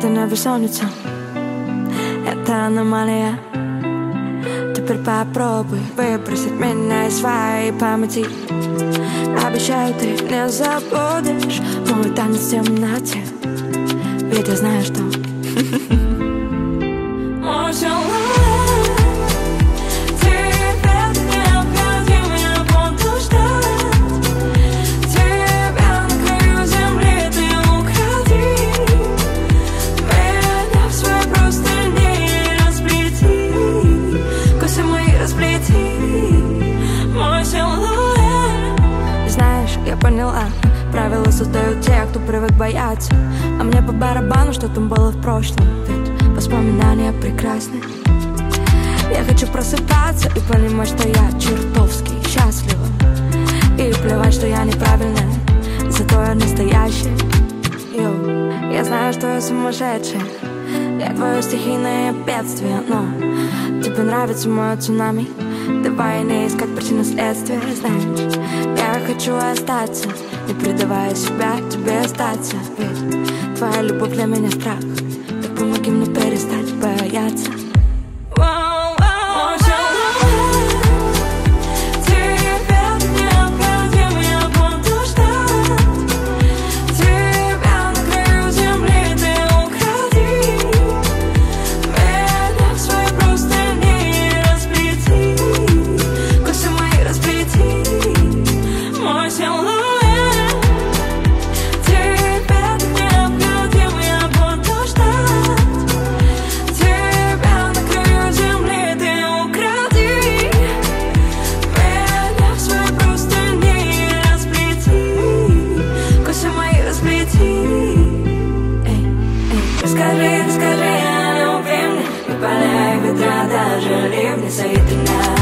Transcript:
Это не бессонница, это аномалия. Теперь попробуй выбросить меня из своей памяти. Обещаю, ты не забудешь мой танец в темноте. Ведь я знаю, что мой силуэт тебе необходим, я буду ждать. Тебя на краю земли, ты уходи. Меня в своей простыни расплети, косы мои расплети. Мой силуэт. Знаешь, я поняла, правила создают те, кто привык бояться. А мне по барабану, что там было в прошлом. Ведь воспоминания прекрасны. Я хочу просыпаться и понимать, что я чертовски счастлива. И плевать, что я неправильная, зато я настоящая. Йоу, я знаю, что я сумасшедшая. Я твое стихийное бедствие. Но тебе нравится мое цунами. Давай не искать причины следствия. Знаешь, я хочу остаться, не предавая себя тебе остаться. Ведь твоя любовь для меня страх. Так помоги мне перестать бояться. Расскажи, расскажи о любви мне. Не поляй ветра, даже ливни, зови ты меня.